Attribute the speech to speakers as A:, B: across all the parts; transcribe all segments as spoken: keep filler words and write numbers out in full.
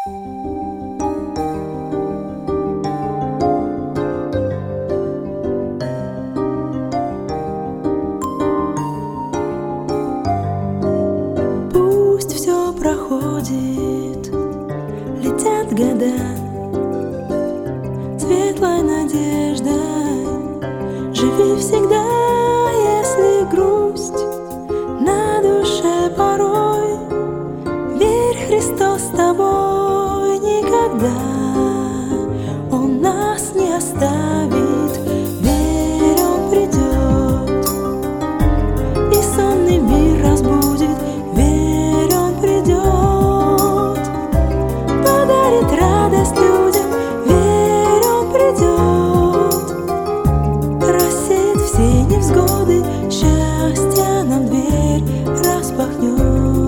A: Пусть все проходит, летят года, светлой надеждой живи всегда. Если грусть на душе порой, верь, Христос с тобой никогда. Он нас не оставит, верь, Он придет и сонный мир разбудит. Верь, Он придет, подарит радость людям. Верь, Он придет, рассеет все невзгоды, счастье нам дверь распахнет.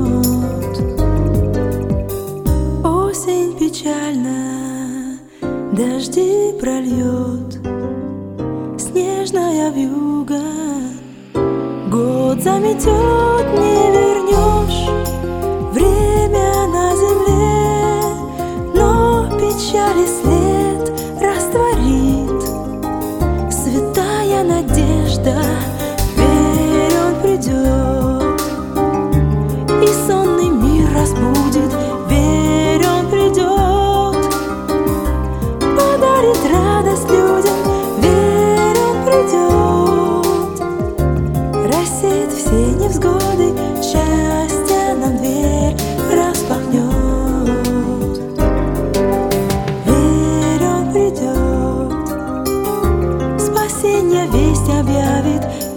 A: Осень печальна, дожди прольет, снежная вьюга год заметет, не вернешь время на земле, но печали след растворит святая надежда. Верь, Он придет и сонный мир разбудит. Верь, Он придет, подарит радость людям. Верь, Он придет, рассеет все невзгоды, счастье нам дверь распахнет. Верь, Он придет, спасенье весть объявит.